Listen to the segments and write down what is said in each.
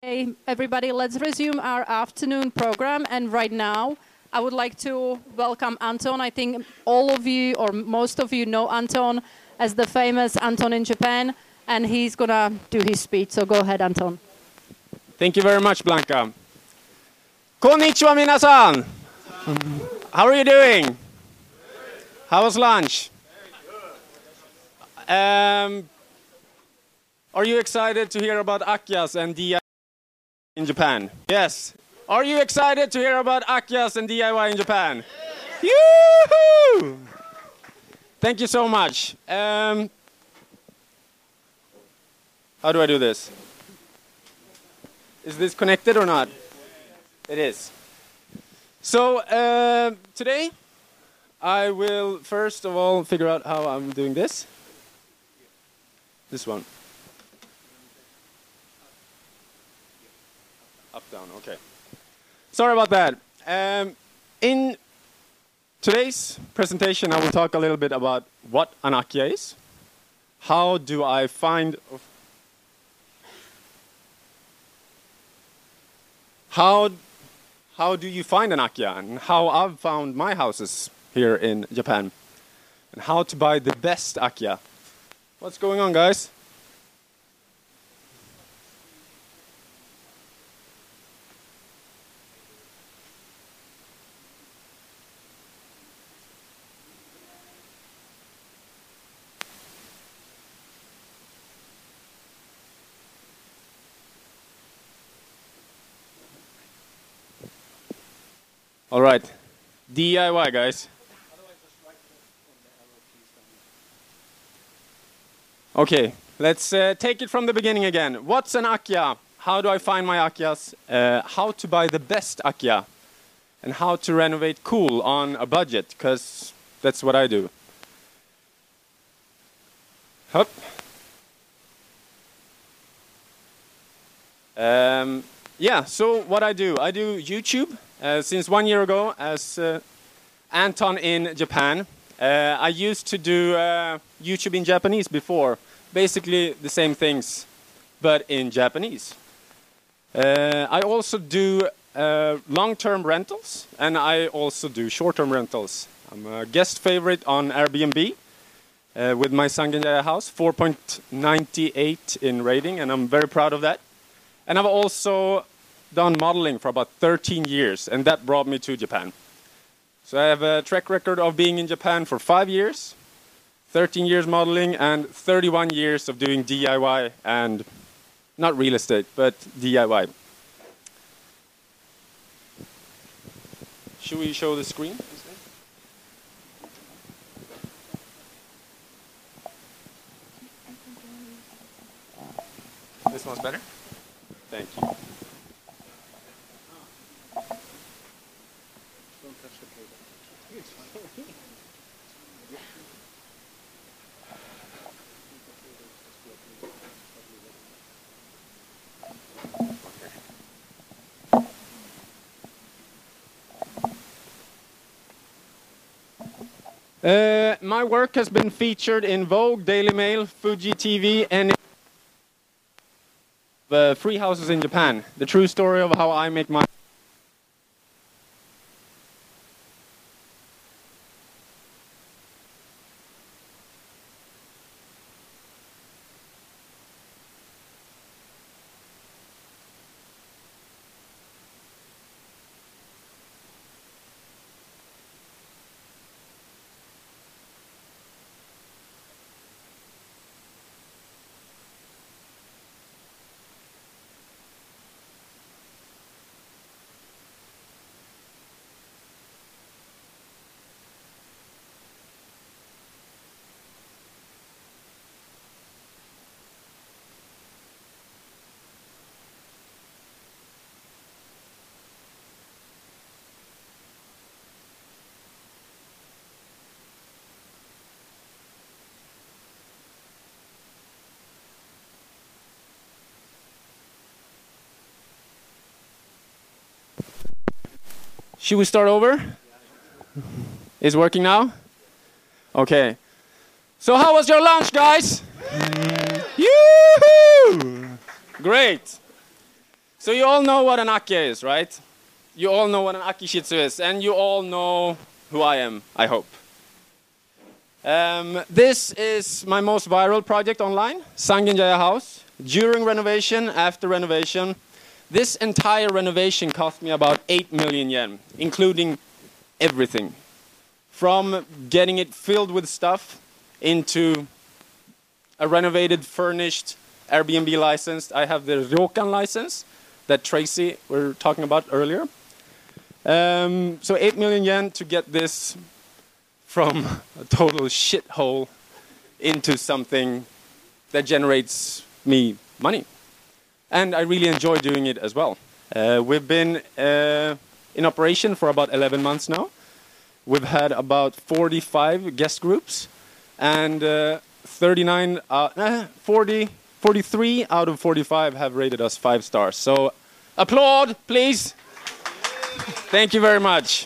Hey, everybody, let's resume our afternoon program. And right now, I would like to welcome Anton. I think all of you, or most of you, know Anton as the famous Anton in Japan. And he's going to do his speech. So go ahead, Anton. Thank you very much, Blanca. Konnichiwa, minasan. How are you doing? How was lunch? Are you excited to hear about Akyas and DIY in Japan? Yes. Are you excited to hear about Akyas and DIY in Japan? Yoo-hoo! Thank you so much. How do I do this? Is this connected or not? It is. So today I will first of all figure out how I'm doing this. This one. Up, down, okay. Sorry about that. In today's presentation, I will talk a little bit about what an Akya is. How do I find... How do you find an Akya, and how I've found my houses here in Japan, and how to buy the best Akya. What's going on, guys? All right, DIY, guys. Okay, let's take it from the beginning again. What's an Akya? How do I find my Akyas? How to buy the best Akya? And how to renovate cool on a budget, because that's what I do. Hup. Yeah, so what I do YouTube. Since 1 year ago, as Anton in Japan, I used to do YouTube in Japanese before. Basically the same things, but in Japanese. I also do long-term rentals, and I also do short-term rentals. I'm a guest favorite on Airbnb with my Sangenjaya house, 4.98 in rating, and I'm very proud of that. And I've also done modeling for about 13 years, and that brought me to Japan. So I have a track record of being in Japan for 5 years, 13 years modeling, and 31 years of doing DIY and not real estate, but DIY. Should we show the screen? This one's better? Thank you. My work has been featured in Vogue, Daily Mail, Fuji TV, and free houses in Japan. The true story of how I make my... Should we start over? Is it working now? Okay. So how was your lunch, guys? Yoo-hoo! Great. So you all know what an Akkia is, right? You all know what an Aki Shih Tzu is, and you all know who I am, I hope. This is my most viral project online, Sangenjaya House. During renovation, after renovation, this entire renovation cost me about 8 million yen, including everything. From getting it filled with stuff into a renovated, furnished, Airbnb licensed. I have the Ryokan license that Tracy were talking about earlier. So 8 million yen to get this from a total shithole into something that generates me money. And I really enjoy doing it as well. We've been in operation for about 11 months now. We've had about 45 guest groups, and 43 out of 45 have rated us 5 stars. So applaud, please. Thank you very much.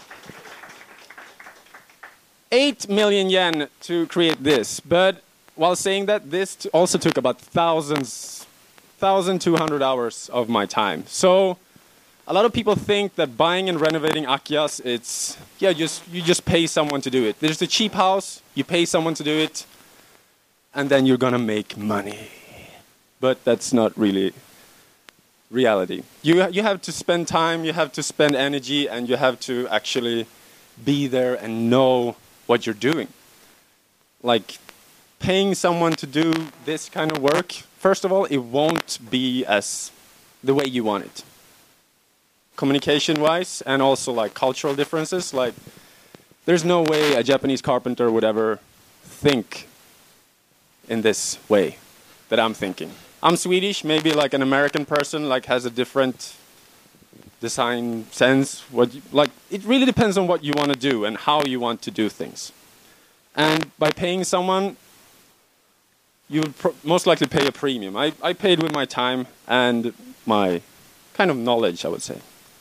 8 million yen to create this, but while saying that, this also took about 1,200 hours of my time. So a lot of people think that buying and renovating Akkiyas, it's, yeah, you just pay someone to do it. There's a cheap house, you pay someone to do it, and then you're gonna make money. But that's not really reality. You have to spend time, you have to spend energy, and you have to actually be there and know what you're doing. Like, paying someone to do this kind of work, first of all, it won't be as the way you want it. Communication-wise, and also like cultural differences, like there's no way a Japanese carpenter would ever think in this way that I'm thinking. I'm Swedish, maybe like an American person like has a different design sense. Like it really depends on what you want to do and how you want to do things. And by paying someone, you would most likely pay a premium. I paid with my time and my kind of knowledge, I would say.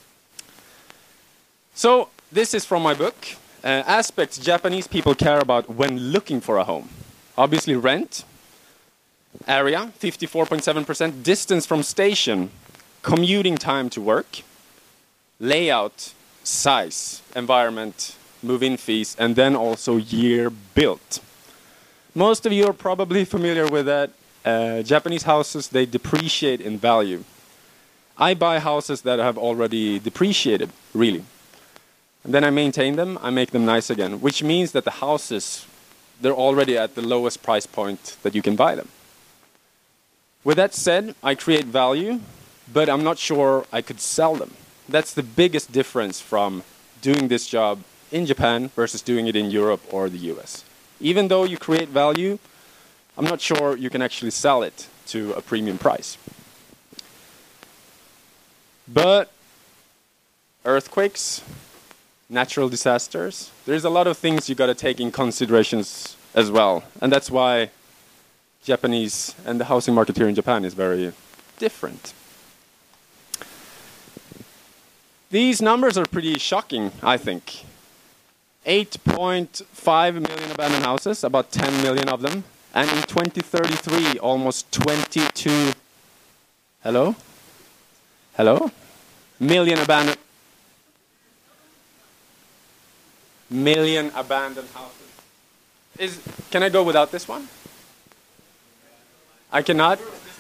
So this is from my book, Aspects Japanese People Care About When Looking for a Home. Obviously rent, area, 54.7%, distance from station, commuting time to work, layout, size, environment, move-in fees, and then also year built. Most of you are probably familiar with that. Japanese houses, they depreciate in value. I buy houses that have already depreciated, really. And then I maintain them, I make them nice again, which means that the houses, they're already at the lowest price point that you can buy them. With that said, I create value, but I'm not sure I could sell them. That's the biggest difference from doing this job in Japan versus doing it in Europe or the US. Even though you create value, I'm not sure you can actually sell it to a premium price. But earthquakes, natural disasters, there's a lot of things you got to take in considerations as well. And that's why Japanese and the housing market here in Japan is very different. These numbers are pretty shocking, I think. 8.5 million abandoned houses, about 10 million of them. And in 2033, almost 22... Hello? Hello? Million abandoned houses. Can I go without this one? I cannot?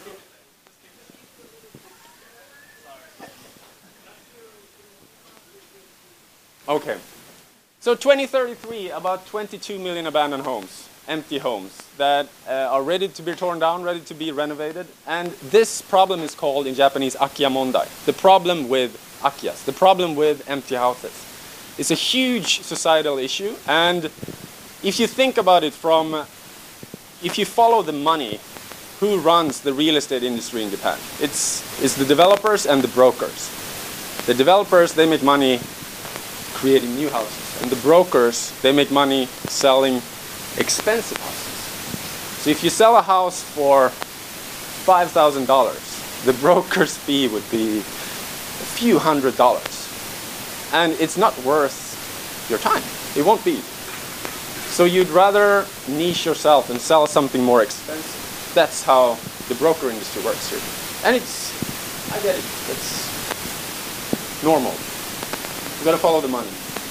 Okay. So 2033, about 22 million abandoned homes, empty homes, that are ready to be torn down, ready to be renovated. And this problem is called in Japanese Akkiya Mondai, the problem with Akkiyas, the problem with empty houses. It's a huge societal issue, and if you think about it if you follow the money, who runs the real estate industry in Japan? It's the developers and the brokers. The developers, they make money creating new houses. And the brokers, they make money selling expensive houses. So if you sell a house for $5,000, the broker's fee would be a few $100s. And it's not worth your time. It won't be. So you'd rather niche yourself and sell something more expensive. That's how the broker industry works here. And it's I get it. It's normal. You gotta follow the money.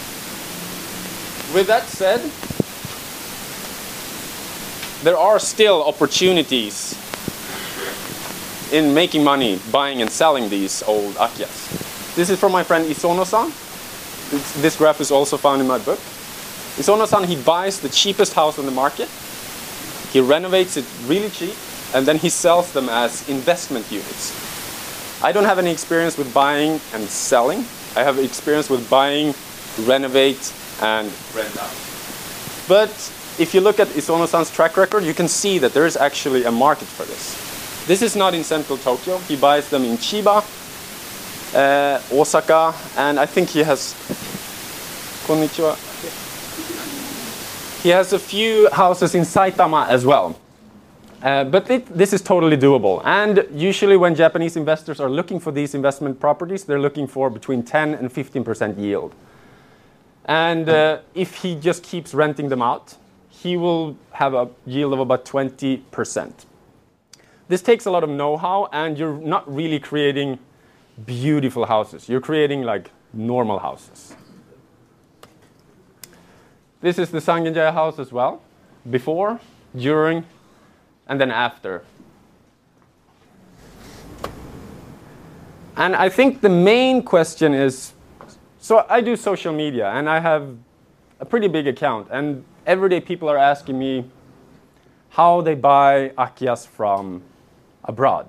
With that said, there are still opportunities in making money buying and selling these old Akias. This is from my friend Isono-san. This graph is also found in my book. Isono-san, he buys the cheapest house on the market. He renovates it really cheap, and then he sells them as investment units. I don't have any experience with buying and selling. I have experience with buying, renovate, and rent out. But if you look at Isono-san's track record, you can see that there is actually a market for this. This is not in central Tokyo. He buys them in Chiba, Osaka, and I think he has... Konnichiwa. He has a few houses in Saitama as well. But this is totally doable. And usually when Japanese investors are looking for these investment properties, they're looking for between 10 and 15% yield. And if he just keeps renting them out, he will have a yield of about 20%. This takes a lot of know-how, and you're not really creating beautiful houses. You're creating like normal houses. This is the Sangenjaya house as well, before, during, and then after. And I think the main question is, so I do social media, and I have a pretty big account, and everyday people are asking me how they buy Akiyas from abroad.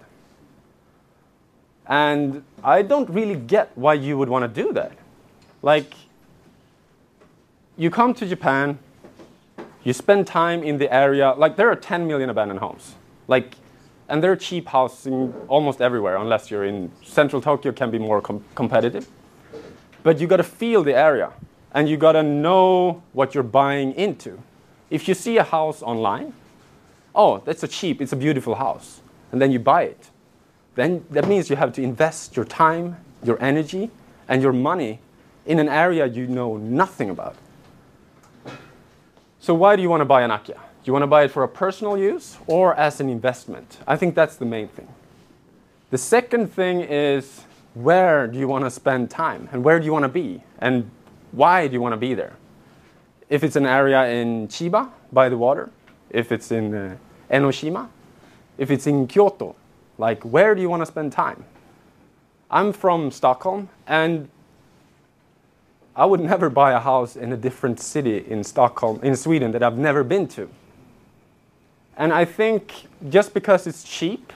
And I don't really get why you would want to do that. Like, you come to Japan, you spend time in the area, like there are 10 million abandoned homes. Like, and there are cheap housing almost everywhere, unless you're in central Tokyo, can be more competitive. But you got to feel the area, and you got to know what you're buying into. If you see a house online, oh, it's a beautiful house, and then you buy it, then that means you have to invest your time, your energy, and your money in an area you know nothing about. So why do you want to buy an Akiya? Do you want to buy it for a personal use or as an investment? I think that's the main thing. The second thing is, where do you want to spend time? And where do you want to be? And why do you want to be there? If it's an area in Chiba, by the water, if it's in Enoshima, if it's in Kyoto, like where do you want to spend time? I'm from Stockholm, and I would never buy a house in a different city in Stockholm, in Sweden, that I've never been to. And I think just because it's cheap,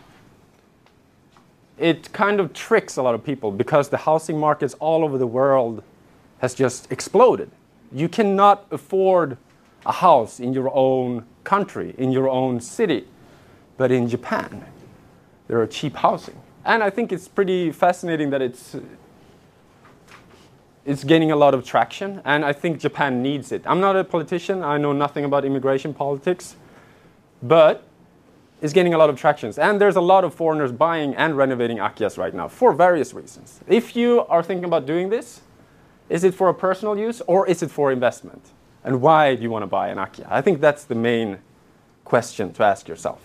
it kind of tricks a lot of people, because the housing markets all over the world has just exploded. You cannot afford a house in your own country, in your own city. But in Japan, there are cheap housing. And I think it's pretty fascinating that it's gaining a lot of traction, and I think Japan needs it. I'm not a politician, I know nothing about immigration politics, but it's gaining a lot of traction. And there's a lot of foreigners buying and renovating Akiyas right now for various reasons. If you are thinking about doing this, is it for a personal use or is it for investment? And why do you want to buy an Akiya? I think that's the main question to ask yourself.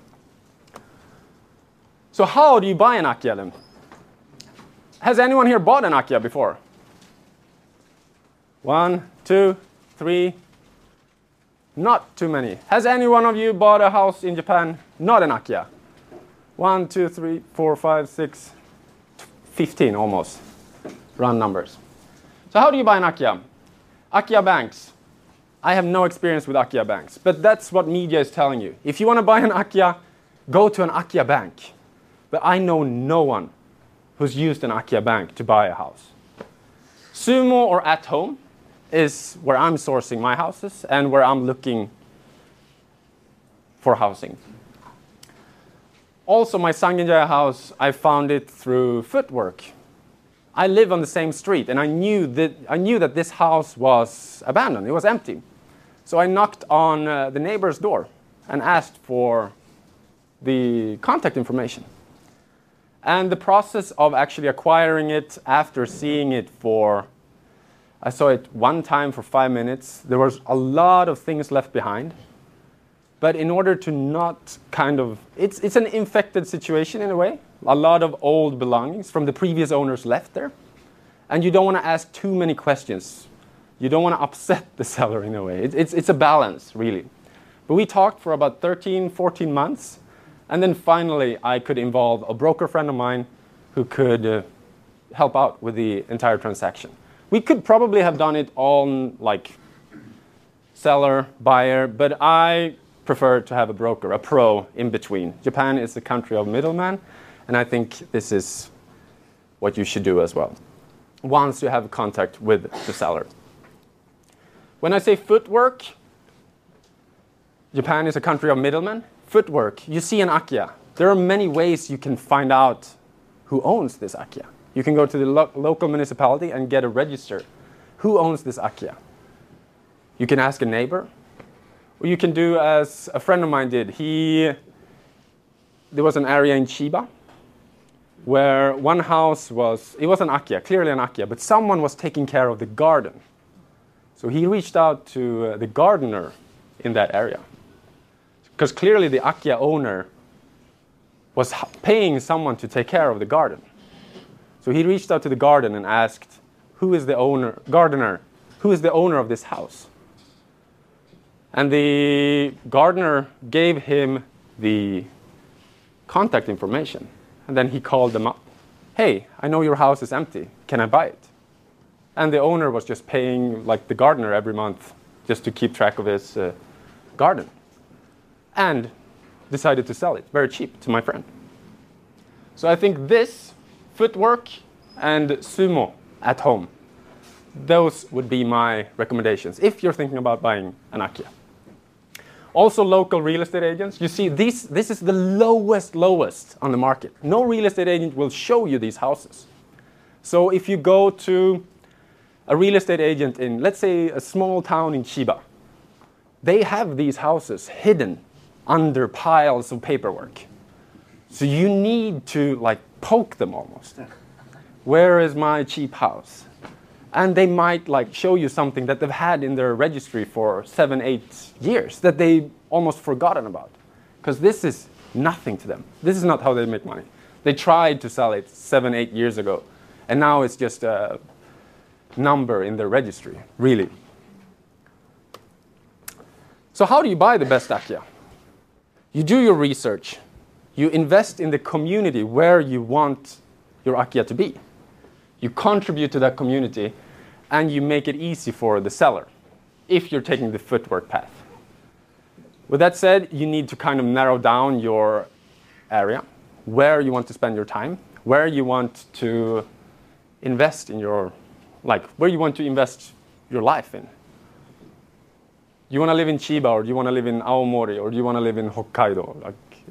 So how do you buy an Akiya then? Has anyone here bought an Akiya before? 1, 2, 3. Not too many. Has any one of you bought a house in Japan, not an Akiya? 1, 2, 3, 4, 5, 6, 15 almost. Round numbers. So how do you buy an Akiya? Akiya banks. I have no experience with Akiya banks, but that's what media is telling you. If you want to buy an Akiya, go to an Akiya bank. But I know no one who's used an Akiya bank to buy a house. Sumo or At Home is where I'm sourcing my houses and where I'm looking for housing. Also, my Sangenjaya house, I found it through footwork. I live on the same street, and I knew that this house was abandoned. It was empty. So I knocked on the neighbor's door and asked for the contact information. And the process of actually acquiring it after seeing it I saw it one time for 5 minutes. There was a lot of things left behind. But in order to not kind of, it's an infected situation in a way. A lot of old belongings from the previous owners left there. And you don't want to ask too many questions. You don't want to upset the seller in a way. It's a balance, really. But we talked for about 13, 14 months. And then finally, I could involve a broker friend of mine who could help out with the entire transaction. We could probably have done it on like seller, buyer, but I prefer to have a broker, a pro in between. Japan is the country of middlemen, and I think this is what you should do as well, once you have contact with the seller. When I say footwork, Japan is a country of middlemen. Footwork, you see an Akiya. There are many ways you can find out who owns this Akiya. You can go to the local municipality and get a register. Who owns this Akiya? You can ask a neighbor. Or you can do as a friend of mine did. There was an area in Chiba where one house it was an Akiya, clearly an Akiya, but someone was taking care of the garden. So he reached out to the gardener in that area. Because clearly the Akiya owner was paying someone to take care of the garden. So he reached out to the garden and asked, who is the gardener of this house? And the gardener gave him the contact information. And then he called them up. Hey, I know your house is empty. Can I buy it? And the owner was just paying like the gardener every month just to keep track of his garden. And decided to sell it very cheap to my friend. So I think this, footwork, and sumo at home, those would be my recommendations if you're thinking about buying an Akiya. Also local real estate agents. You see, this is the lowest on the market. No real estate agent will show you these houses. So if you go to a real estate agent in, let's say, a small town in Chiba, they have these houses hidden under piles of paperwork. So you need to like poke them almost. Where is my cheap house? And they might like show you something that they've had in their registry for 7, 8 years that they almost forgotten about. Because this is nothing to them. This is not how they make money. They tried to sell it 7, 8 years ago. And now it's just a number in their registry, really. So how do you buy the best Akiya? You do your research. You invest in the community where you want your Akiya to be. You contribute to that community, and you make it easy for the seller if you're taking the footwork path. With that said, you need to kind of narrow down your area, where you want to spend your time, where you want to invest in your, where you want to invest your life in. Do you want to live in Chiba, or do you want to live in Aomori, or do you want to live in Hokkaido?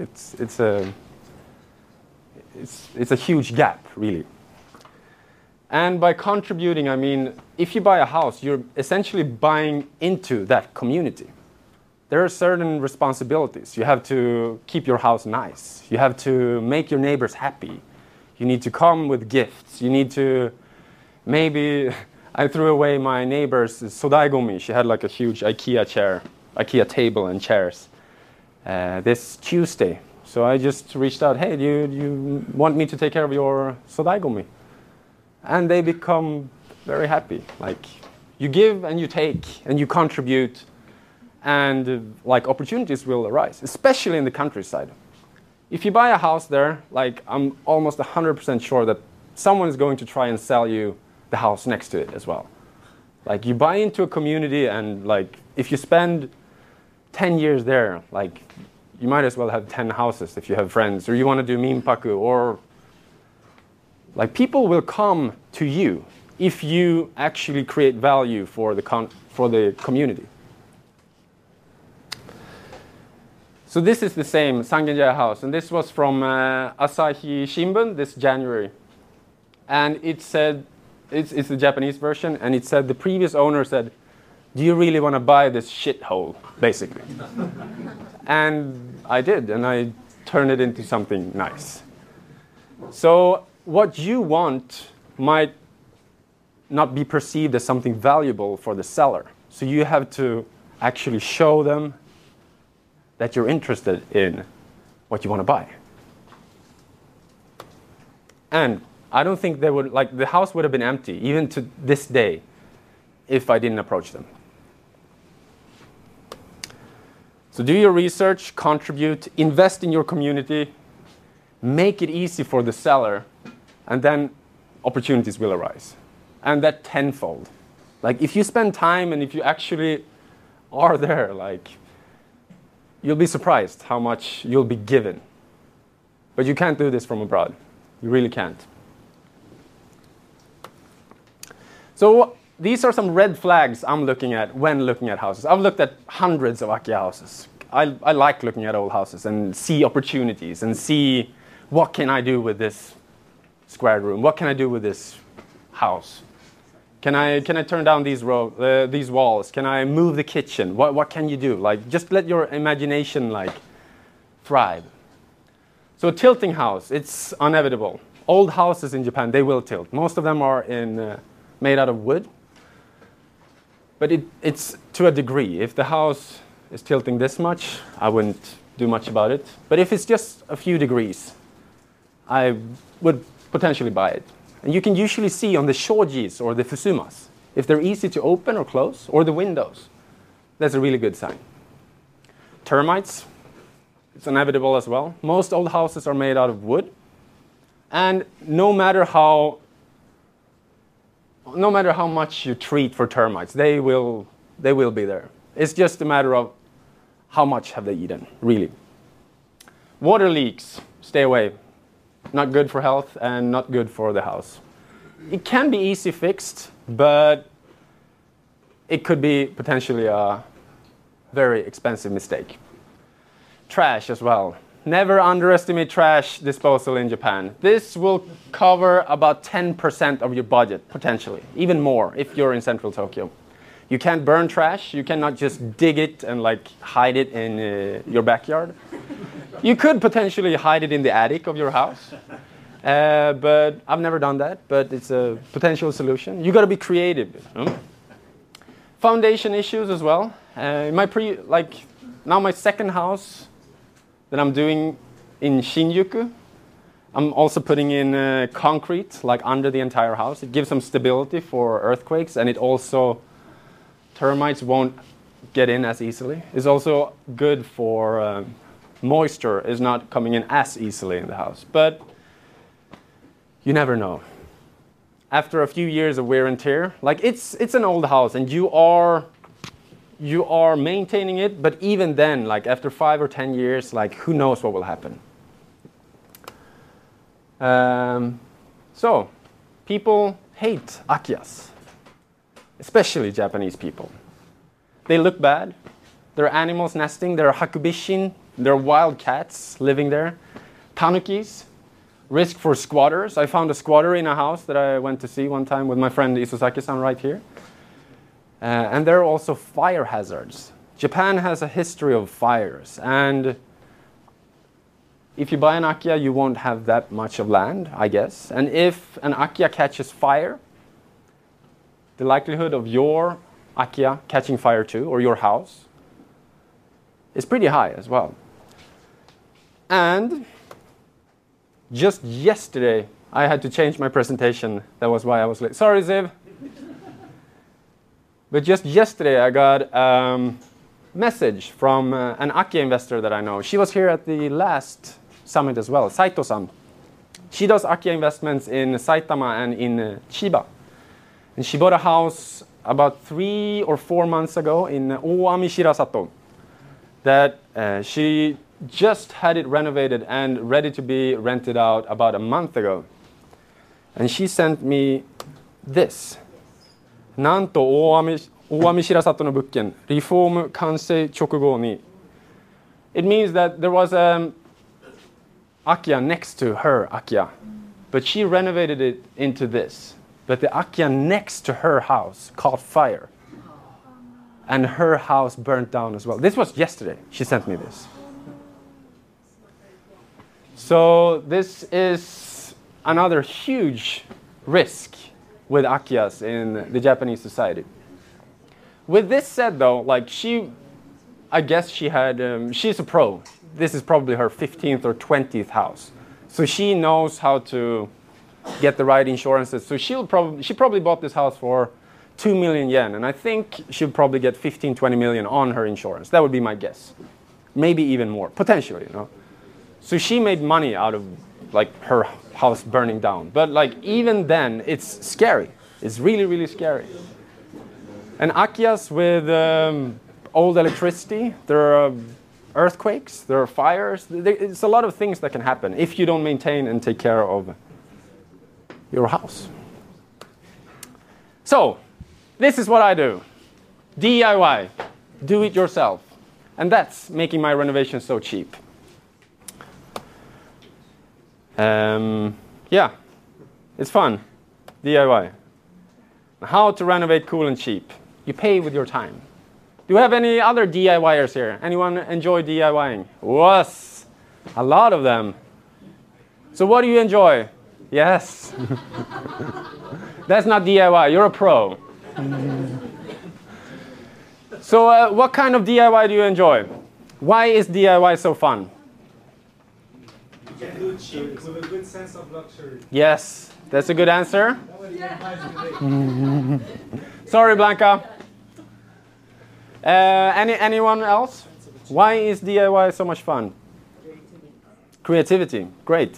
It's a huge gap, really. And by contributing, I mean, if you buy a house, you're essentially buying into that community. There are certain responsibilities. You have to keep your house nice. You have to make your neighbors happy. You need to come with gifts. You need to maybe... I threw away my neighbor's sodaigomi. She had like a huge IKEA table and chairs this Tuesday. So I just reached out, hey, do you want me to take care of your sodaigomi? And they become very happy. Like, you give and you take and you contribute, and opportunities will arise, especially in the countryside. If you buy a house there, I'm almost 100% sure that someone is going to try and sell you the house next to it as well. You buy into a community, and if you spend 10 years there, you might as well have 10 houses if you have friends, or you want to do minpaku, or people will come to you if you actually create value for the community. So this is the same Sangenjaya house, and this was from Asahi Shimbun this January, and it said, it's the Japanese version, and it said the previous owner said, do you really want to buy this shithole, basically? And I did, and I turned it into something nice. So what you want might not be perceived as something valuable for the seller. So you have to actually show them that you're interested in what you want to buy. And I don't think they would, like, the house would have been empty, even to this day, if I didn't approach them. So do your research, contribute, invest in your community, make it easy for the seller, and then opportunities will arise. And that tenfold. Like, if you spend time and if you actually are there, like, you'll be surprised how much you'll be given. But you can't do this from abroad. You really can't. So these are some red flags I'm looking at when looking at houses. I've looked at hundreds of Akia houses. I like looking at old houses and see opportunities and see what can I do with this square room? What can I do with this house? Can I turn down these walls? Can I move the kitchen? What can you do? Like, just let your imagination like thrive. So a tilting house, it's inevitable. Old houses in Japan, they will tilt. Most of them are made out of wood. But it's to a degree. If the house is tilting this much, I wouldn't do much about it. But if it's just a few degrees, I would potentially buy it. And you can usually see on the shojis or the fusumas, if they're easy to open or close, or the windows. That's a really good sign. Termites, it's inevitable as well. Most old houses are made out of wood. And no matter how much you treat for termites, they will be there. It's just a matter of how much have they eaten, really. Water leaks, stay away. Not good for health and not good for the house. It can be easy fixed, but it could be potentially a very expensive mistake. Trash as well. Never underestimate trash disposal in Japan. This will cover about 10% of your budget, potentially. Even more if you're in central Tokyo. You can't burn trash. You cannot just dig it and like hide it in your backyard. You could potentially hide it in the attic of your house. But I've never done that, but it's a potential solution. You got to be creative. Foundation issues as well. Now my second house that I'm doing in Shinjuku, I'm also putting in concrete like under the entire house. It gives some stability for earthquakes, and it also, termites won't get in as easily. It's also good for moisture is not coming in as easily in the house. But you never know. After a few years of wear and tear, like it's an old house and you are maintaining it, but even then, like after 5 or 10 years, like who knows what will happen. So people hate Akiyas, especially Japanese people. They look bad. There are animals nesting. There are hakubishin. There are wild cats living there. Tanukis. Risk for squatters. I found a squatter in a house that I went to see one time with my friend Isozaki-san right here. And there are also fire hazards. Japan has a history of fires. And if you buy an Akiya, you won't have that much of land, I guess. And if an Akiya catches fire, the likelihood of your Akiya catching fire too, or your house, is pretty high as well. And just yesterday, I had to change my presentation. That was why I was late. Sorry, Ziv. But just yesterday, I got a message from an Akiya investor that I know. She was here at the last summit as well, Saito-san. She does Akiya investments in Saitama and in Chiba. And she bought a house about 3 or 4 months ago in Oami Shirasato that she just had it renovated and ready to be rented out about a month ago. And she sent me this. なんと大網白里の物件、リフォーム完成直後に It means that there was an Akiya next to her Akiya, but she renovated it into this. But the Akiya next to her house caught fire. And her house burnt down as well. This was yesterday. She sent me this. So this is another huge risk with Akiyas in the Japanese society. With this said though, like I I guess she had, she's a pro. This is probably her 15th or 20th house. So she knows how to get the right insurances. So she probably bought this house for 2 million yen. And I think she'll probably get 15, 20 million on her insurance. That would be my guess. Maybe even more, potentially, you know. So she made money out of like her house burning down. But like even then, it's scary. It's really, really scary. And Akias with old electricity, there are earthquakes, there are fires. It's a lot of things that can happen if you don't maintain and take care of your house. So, this is what I do. DIY, do it yourself. And that's making my renovation so cheap. Yeah, it's fun. DIY. How to renovate cool and cheap. You pay with your time. Do we have any other DIYers here? Anyone enjoy DIYing? Yes, a lot of them. So what do you enjoy? Yes. That's not DIY, you're a pro. So what kind of DIY do you enjoy? Why is DIY so fun? You can do it cheap with a good sense of luxury. Yes, that's a good answer. Sorry, Blanca. Anyone else? Why is DIY so much fun? Creativity. Great.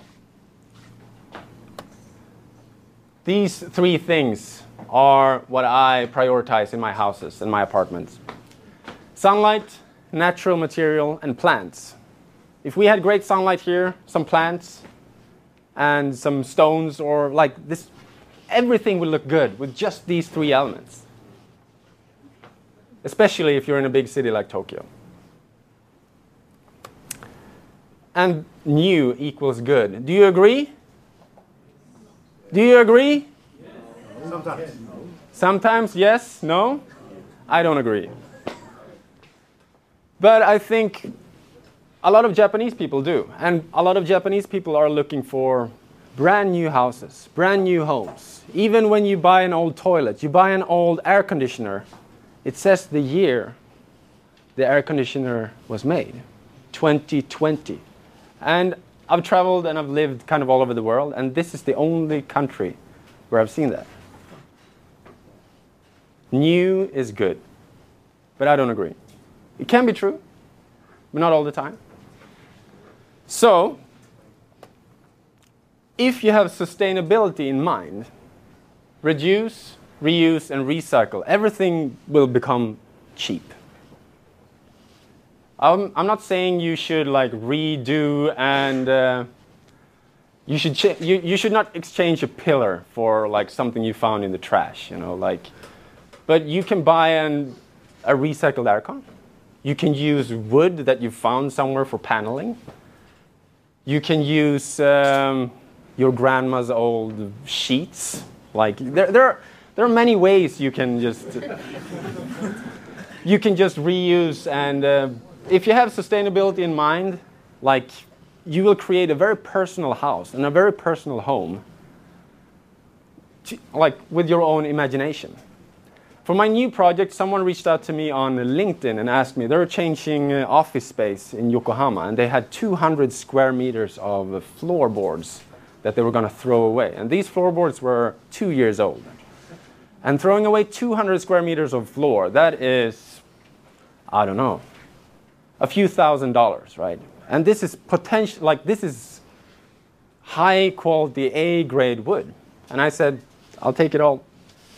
These three things are what I prioritize in my houses and my apartments. Sunlight, natural material, and plants. If we had great sunlight here, some plants, and some stones, or like this, everything would look good with just these three elements. Especially if you're in a big city like Tokyo. And new equals good. Do you agree? Do you agree? Sometimes. Sometimes, yes, no? I don't agree. But I think a lot of Japanese people do. And a lot of Japanese people are looking for brand new houses, brand new homes. Even when you buy an old toilet, you buy an old air conditioner, it says the year the air conditioner was made, 2020. And I've traveled and I've lived kind of all over the world, and this is the only country where I've seen that. New is good, but I don't agree. It can be true, but not all the time. So, if you have sustainability in mind, reduce, reuse, and recycle, everything will become cheap. I'm not saying you should like redo and you should not exchange a pillar for like something you found in the trash, you know, like. But you can buy a recycled aircon. You can use wood that you found somewhere for paneling. You can use your grandma's old sheets. Like there are many ways you can just reuse, and if you have sustainability in mind, like you will create a very personal house and a very personal home, like with your own imagination. For my new project, someone reached out to me on LinkedIn and asked me, they're changing office space in Yokohama, and they had 200 square meters of floorboards that they were going to throw away. And these floorboards were 2 years old. And throwing away 200 square meters of floor, that is, I don't know, a few $1,000s, right? And this is potential, like this is high quality A-grade wood. And I said, I'll take it all.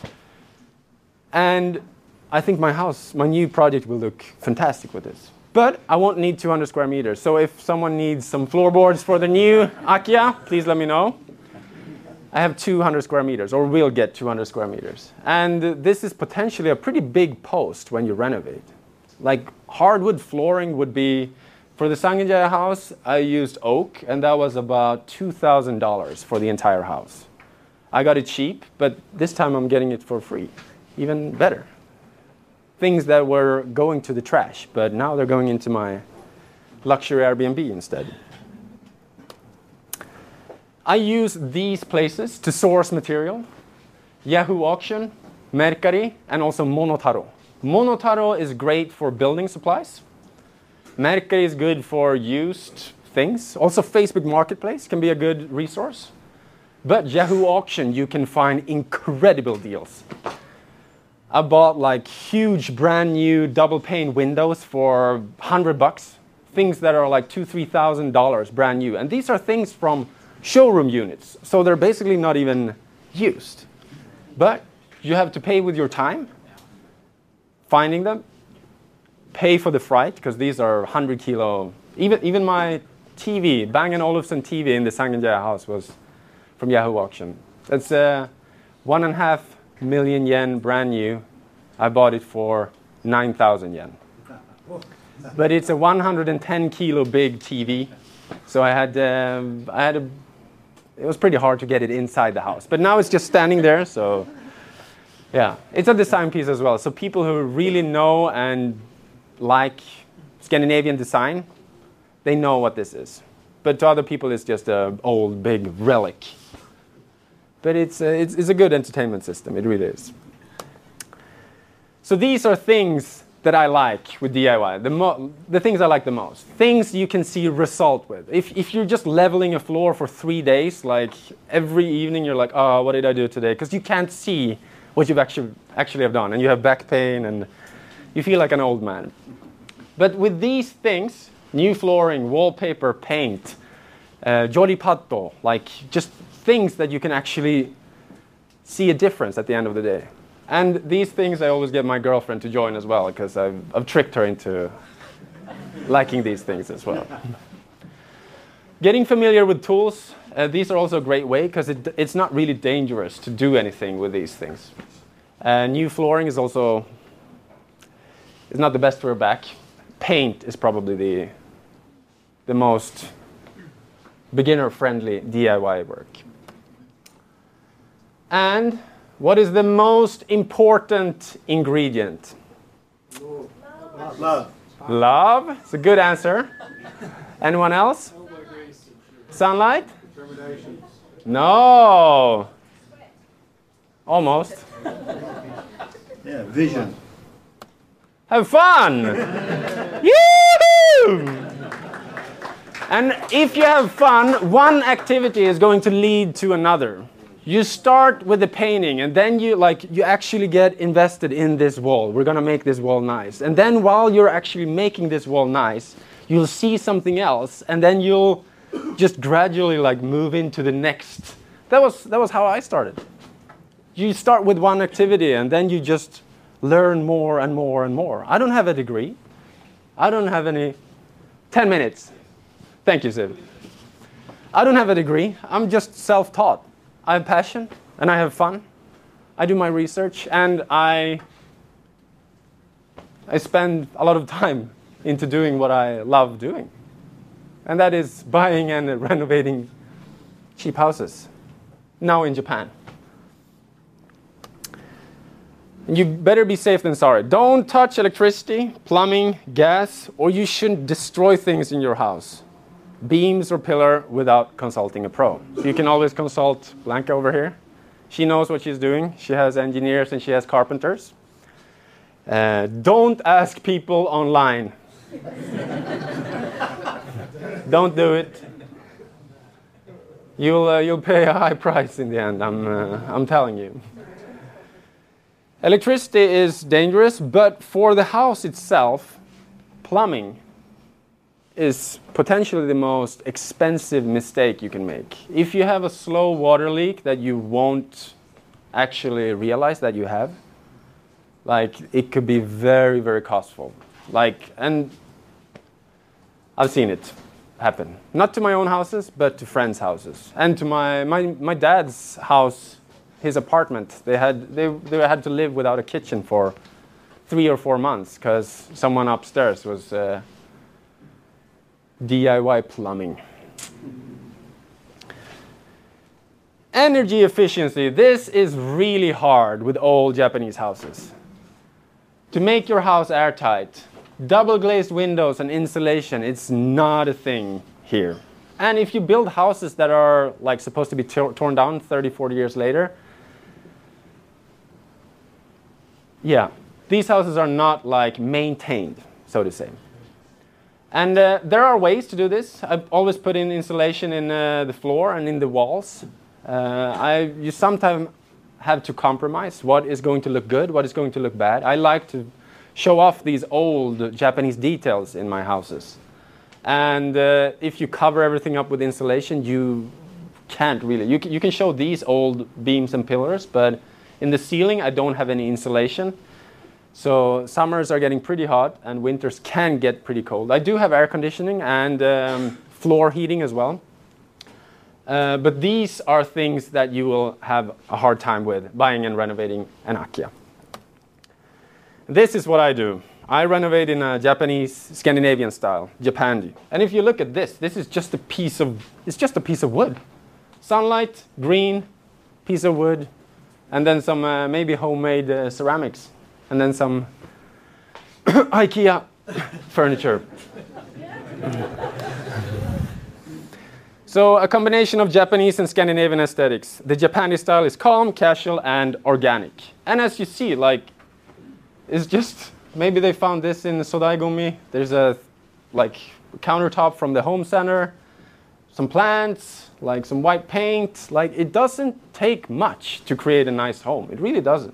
And I think my house, my new project will look fantastic with this. But I won't need 200 square meters. So if someone needs some floorboards for the new Akiya, please let me know. I have 200 square meters, or will get 200 square meters. And this is potentially a pretty big post when you renovate. Like hardwood flooring would be, for the Sangenjaya house, I used oak, and that was about $2,000 for the entire house. I got it cheap, but this time I'm getting it for free. Even better. Things that were going to the trash, but now they're going into my luxury Airbnb instead. I use these places to source material. Yahoo Auction, Mercari, and also Monotaro. Monotaro is great for building supplies. Mercari is good for used things. Also, Facebook Marketplace can be a good resource. But Yahoo Auction, you can find incredible deals. I bought like huge brand new double pane windows for $100. Things that are like $2,000-$3,000 brand new. And these are things from showroom units. So they're basically not even used. But you have to pay with your time, finding them, pay for the freight, because these are 100 kilo. Even my TV, Bang & Olufsen TV in the Sangenjaya house was from Yahoo Auction. That's 1.5 million yen brand new. I bought it for 9,000 yen. But it's a 110 kilo big TV. So it was pretty hard to get it inside the house. But now it's just standing there, so yeah. It's a design piece as well. So people who really know and like Scandinavian design, they know what this is. But to other people, it's just an old, big relic. But it's a good entertainment system. It really is. So these are things that I like with DIY. The things I like the most. Things you can see result with. If you're just leveling a floor for 3 days, like every evening you're like, oh, what did I do today? Because you can't see what you've actually have done. And you have back pain and you feel like an old man. But with these things, new flooring, wallpaper, paint, jolipatto, like just things that you can actually see a difference at the end of the day. And these things I always get my girlfriend to join as well, because I've tricked her into liking these things as well. Getting familiar with tools, these are also a great way, because it's not really dangerous to do anything with these things. New flooring is also not the best for your back. Paint is probably the most beginner-friendly DIY work. And what is the most important ingredient? Love. Love. It's a good answer. Anyone else? Sunlight? Determination. No. Almost. Yeah, vision. Have fun! Yoo-hoo! And if you have fun, one activity is going to lead to another. You start with the painting, and then you actually get invested in this wall. We're going to make this wall nice. And then while you're actually making this wall nice, you'll see something else, and then you'll just gradually move into the next. That was how I started. You start with one activity, and then you just learn more and more and more. I don't have a degree. I don't have any. 10 minutes. Thank you, Siv. I don't have a degree. I'm just self-taught. I have passion, and I have fun. I do my research, and I spend a lot of time into doing what I love doing. And that is buying and renovating cheap houses, now in Japan. You better be safe than sorry. Don't touch electricity, plumbing, gas, or you shouldn't destroy things in your house. Beams or pillar without consulting a pro. So you can always consult Blanca over here. She knows what she's doing. She has engineers and she has carpenters. Don't ask people online. Don't do it. You'll pay a high price in the end. I'm telling you. Electricity is dangerous, but for the house itself, plumbing is potentially the most expensive mistake you can make. If you have a slow water leak that you won't actually realize that you have, it could be very, very costly. And I've seen it happen. Not to my own houses, but to friends' houses. And to my dad's house, his apartment, they had to live without a kitchen for 3 or 4 months because someone upstairs was DIY plumbing. Energy efficiency. This is really hard with old Japanese houses. To make your house airtight, double glazed windows and insulation, it's not a thing here. And if you build houses that are supposed to be torn down 30, 40 years later, yeah, these houses are not like maintained, so to say. And there are ways to do this. I've always put in insulation in the floor and in the walls. You sometimes have to compromise what is going to look good, what is going to look bad. I like to show off these old Japanese details in my houses. And if you cover everything up with insulation, you can't really. You can show these old beams and pillars, but in the ceiling I don't have any insulation. So summers are getting pretty hot and winters can get pretty cold. I do have air conditioning and floor heating as well. But these are things that you will have a hard time with buying and renovating an Akia. This is what I do. I renovate in a Japanese Scandinavian style, Japandi. And if you look at this, this is just a piece of wood. Sunlight, green, piece of wood, and then some maybe homemade ceramics. And then some IKEA furniture. So a combination of Japanese and Scandinavian aesthetics. The Japanese style is calm, casual, and organic. And as you see, like, it's just, maybe they found this in Sodaigumi. There's a countertop from the home center, some plants, like some white paint. Like, it doesn't take much to create a nice home. It really doesn't.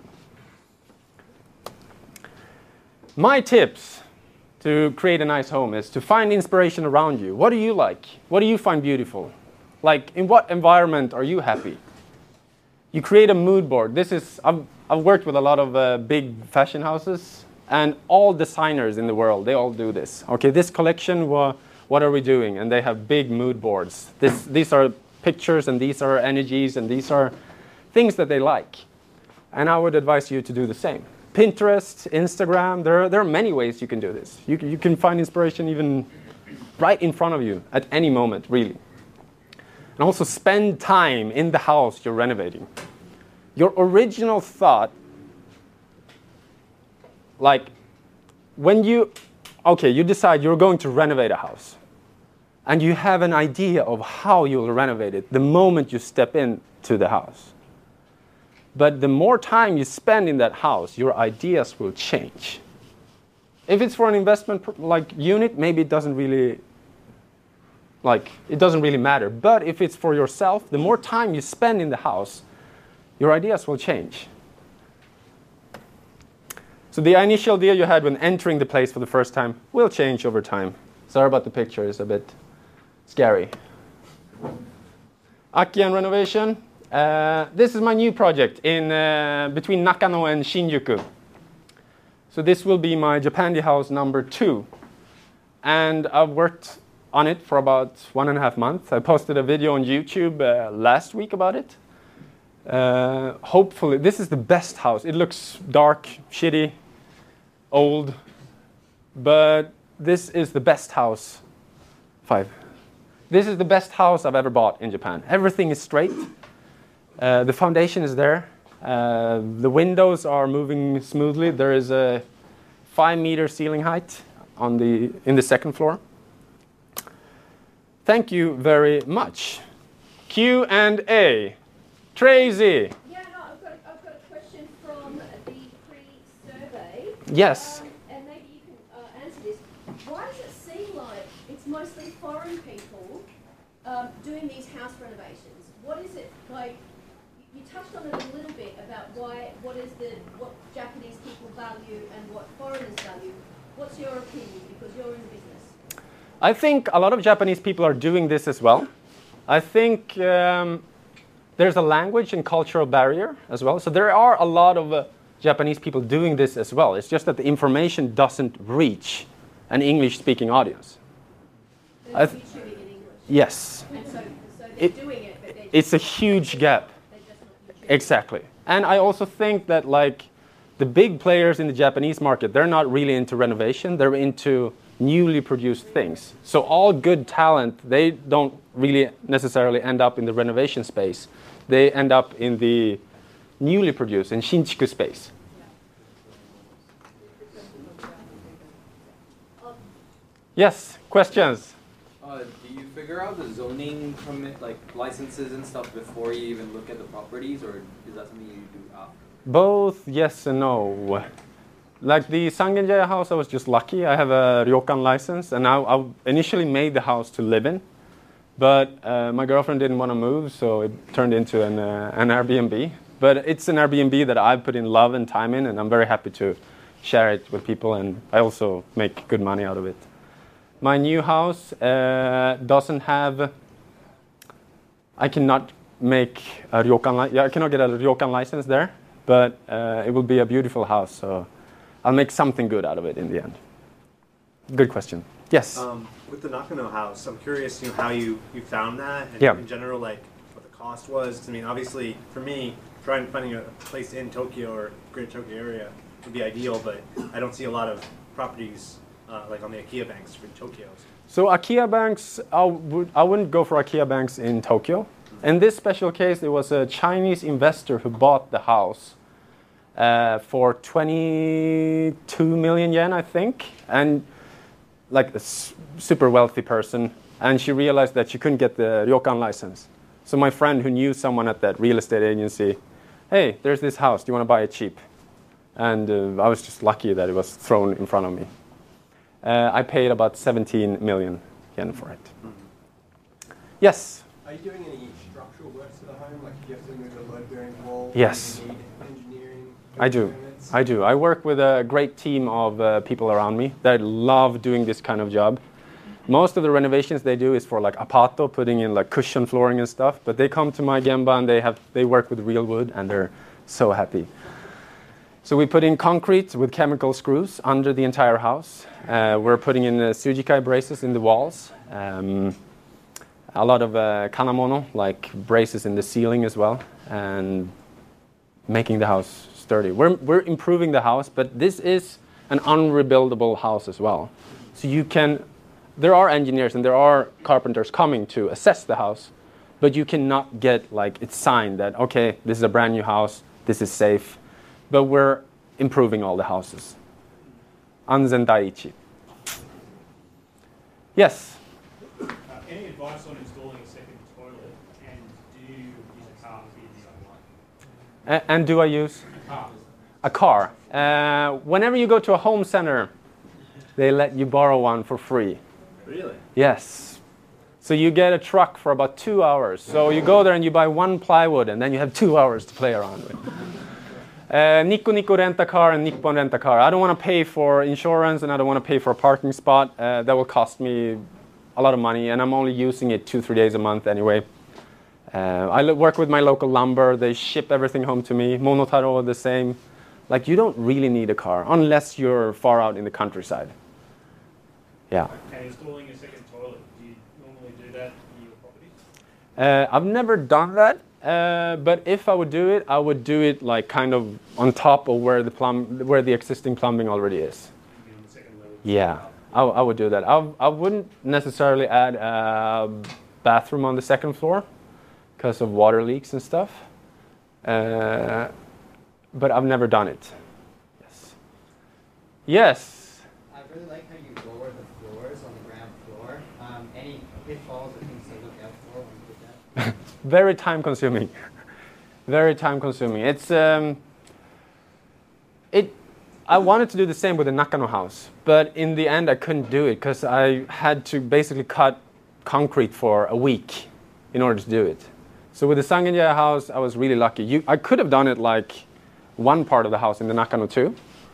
My tips to create a nice home is to find inspiration around you. What do you like? What do you find beautiful? Like, in what environment are you happy? You create a mood board. I've worked with a lot of big fashion houses, and all designers in the world, they all do this. Okay, this collection, what are we doing? And they have big mood boards. These are pictures, and these are energies, and these are things that they like. And I would advise you to do the same. Pinterest, Instagram, there are many ways you can do this. You can find inspiration even right in front of you at any moment, really. And also spend time in the house you're renovating. Your original thought, like when you decide you're going to renovate a house, and you have an idea of how you'll renovate it the moment you step into the house. But the more time you spend in that house, your ideas will change. If it's for an investment unit, maybe it doesn't really matter. But if it's for yourself, the more time you spend in the house, your ideas will change. So the initial idea you had when entering the place for the first time will change over time. Sorry about the picture, it's a bit scary. Akian renovation. This is my new project in between Nakano and Shinjuku. So this will be my Japandi house number 2. And I've worked on it for about 1.5 months. I posted a video on YouTube last week about it. Hopefully, this is the best house. It looks dark, shitty, old, but this is the best house. 5. This is the best house I've ever bought in Japan. Everything is straight. The foundation is there. The windows are moving smoothly. There is a 5-meter ceiling height in the second floor. Thank you very much. Q&A. Tracy. Yeah, no, I've got a question from the pre-survey. Yes. And maybe you can answer this. Why does it seem like it's mostly foreign people doing these house renovations? What is it like? You touched on it a little bit about what Japanese people value and what foreigners value. What's your opinion? Because you're in the business. I think a lot of Japanese people are doing this as well. I think there's a language and cultural barrier as well. So there are a lot of Japanese people doing this as well. It's just that the information doesn't reach an English-speaking audience. They're YouTubing in English. Yes. And so they're doing it, but it's a huge gap. Exactly. And I also think that the big players in the Japanese market, they're not really into renovation. They're into newly produced things. So all good talent, they don't really necessarily end up in the renovation space. They end up in the newly produced, in Shinjuku space. Yes, questions? Do you figure out the zoning permit, licenses and stuff before you even look at the properties, or is that something you do after? Both yes and no. Like the Sangenjaya house, I was just lucky. I have a ryokan license, and I initially made the house to live in, but my girlfriend didn't want to move, so it turned into an Airbnb. But it's an Airbnb that I've put in love and time in, and I'm very happy to share it with people, and I also make good money out of it. My new house doesn't have. I cannot make a ryokan. I cannot get a ryokan license there, but it will be a beautiful house. So I'll make something good out of it in the end. Good question. Yes. With the Nakano house, I'm curious, how you found that, and Yeah. in general, like what the cost was. I mean, obviously, for me, finding a place in Tokyo or Greater Tokyo area would be ideal, but I don't see a lot of properties like on the IKEA banks for Tokyo. So IKEA banks, I wouldn't go for IKEA banks in Tokyo. In this special case, it was a Chinese investor who bought the house for 22 million yen, I think, and like a super wealthy person. And she realized that she couldn't get the ryokan license. So my friend who knew someone at that real estate agency, hey, there's this house, do you want to buy it cheap? And I was just lucky that it was thrown in front of me. I paid about 17 million yen for it. Yes? Are you doing any structural works to the home? Like if you have to move a load-bearing wall? Yes. Do you need engineering? I do. permits? I do. I work with a great team of people around me that love doing this kind of job. Most of the renovations they do is for like apato, putting in like cushion flooring and stuff. But they come to my gemba and they work with real wood and they're so happy. So we put in concrete with chemical screws under the entire house. We're putting in Tsujikai braces in the walls. A lot of kanamono, like braces in the ceiling as well, and making the house sturdy. We're improving the house, but this is an unrebuildable house as well. So there are engineers and there are carpenters coming to assess the house, but you cannot get like it's signed that, okay, this is a brand new house, this is safe. But we're improving all the houses. Anzen Daiichi. Yes? Any advice on installing a second toilet, and do you use a car for your DIY? And do I use? A car. Whenever you go to a home center, they let you borrow one for free. Really? Yes. So you get a truck for about 2 hours. So you go there and you buy one plywood, and then you have 2 hours to play around with. Nico Nico Rent-A-Car and Nippon Rent-A-Car. I don't want to pay for insurance and I don't want to pay for a parking spot. That will cost me a lot of money, and I'm only using it 2-3 days a month anyway. I work with my local lumber. They ship everything home to me. Monotaro, the same. Like, you don't really need a car unless you're far out in the countryside. Yeah. And installing a second toilet, do you normally do that in your property? I've never done that. But if I would do it like kind of on top of where the existing plumbing already is. Maybe on the second level? Yeah, I would do that. I wouldn't necessarily add a bathroom on the second floor because of water leaks and stuff. But I've never done it. Yes. Yes. I really like how you lower the floors on the ground floor. Any pitfalls or things to look out for when you do that? Very time consuming. Very time consuming. I wanted to do the same with the Nakano house, but in the end I couldn't do it because I had to basically cut concrete for a week in order to do it. So with the Sangenjaya house, I was really lucky. I could have done it like one part of the house in the Nakano too,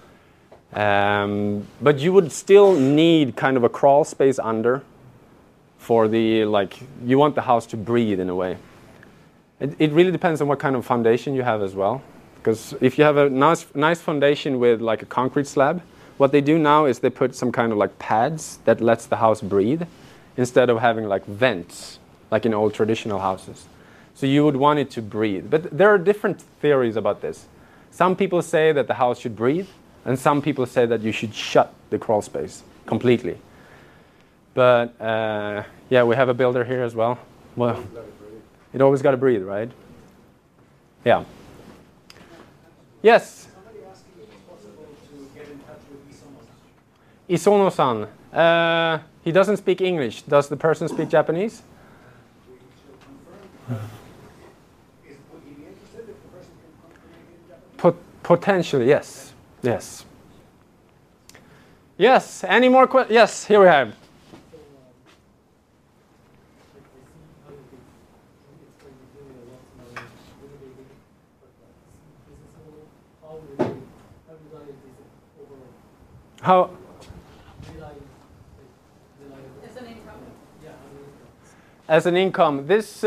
but you would still need kind of a crawl space under for you want the house to breathe in a way. It really depends on what kind of foundation you have as well. Because if you have a nice foundation with like a concrete slab, what they do now is they put some kind of like pads that lets the house breathe instead of having like vents like in old traditional houses. So you would want it to breathe. But there are different theories about this. Some people say that the house should breathe, and some people say that you should shut the crawl space completely. But yeah, we have a builder here as well. Well, it always got to breathe, right? Yeah. Yes? Somebody asked if it's possible to get in touch with Isono-san. Isono-san. He doesn't speak English. Does the person speak Japanese? Would he be interested if the person can communicate in Japanese? Potentially, yes. Yes. Yes, any more questions? Yes, here we have. How? As an income. As an income, this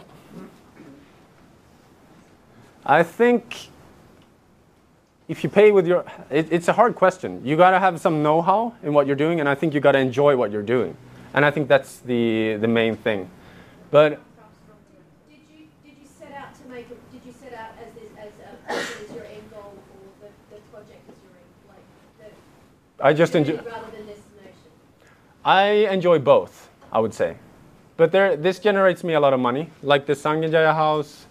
I think if you pay with your, it's a hard question. You gotta have some know-how in what you're doing, and I think you gotta enjoy what you're doing, and I think that's the main thing. But Did you set out to make it? Did you set out as your end goal, or the project as your end, like the? I just enjoy. Rather than destination. I enjoy both, I would say. But this generates me a lot of money. Like the Sangenjaya house,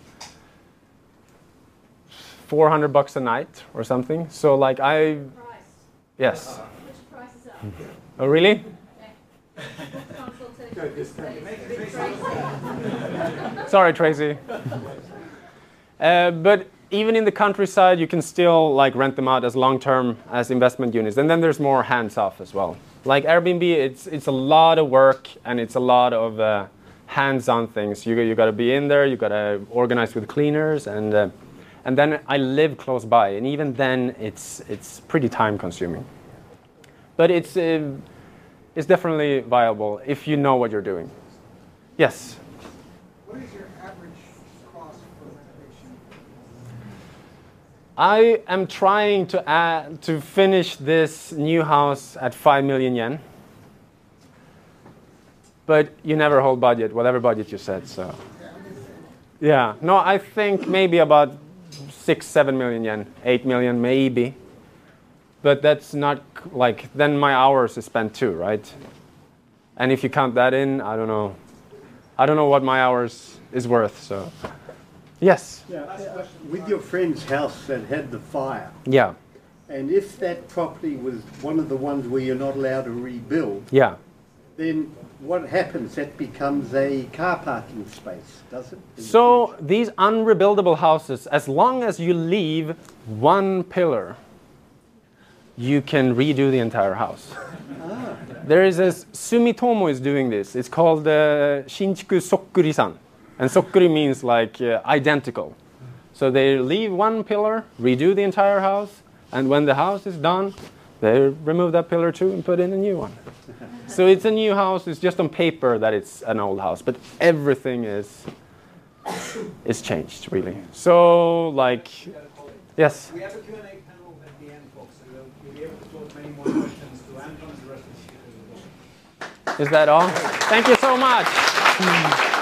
$400 a night or something. So like Price. Yes. Which price is up? Oh really? Sorry, Tracy. But even in the countryside, you can still like rent them out as long-term as investment units. And then there's more hands-off as well. Like Airbnb, it's a lot of work and it's a lot of hands-on things. You got to be in there. You got to organize with cleaners, and then I live close by, and even then it's pretty time-consuming. But it's definitely viable if you know what you're doing. Yes. What is your average cost for renovation? I am trying to finish this new house at 5 million yen. But you never hold budget, whatever budget you set. So, yeah, no, I think maybe about 6-7 million yen, 8 million maybe. But that's not like, then my hours is spent too, right? And if you count that in, I don't know what my hours is worth. So, yes. Yeah, with your friend's house that had the fire. Yeah. And if that property was one of the ones where you're not allowed to rebuild. Yeah. Then what happens? That becomes a car parking space, does it? So these unrebuildable houses, as long as you leave one pillar, you can redo the entire house. Ah. There is a Sumitomo is doing this. It's called Shinjuku Sokkuri-san. And Sokkuri means like identical. So they leave one pillar, redo the entire house, and when the house is done, they remove that pillar too and put in a new one. So it's a new house. It's just on paper that it's an old house, but everything is changed really. So like, yes. We have a Q&A panel at the end, folks, so you'll be able to pose many more questions to Anton and the rest of the speakers as well. Is that all? Thank you so much.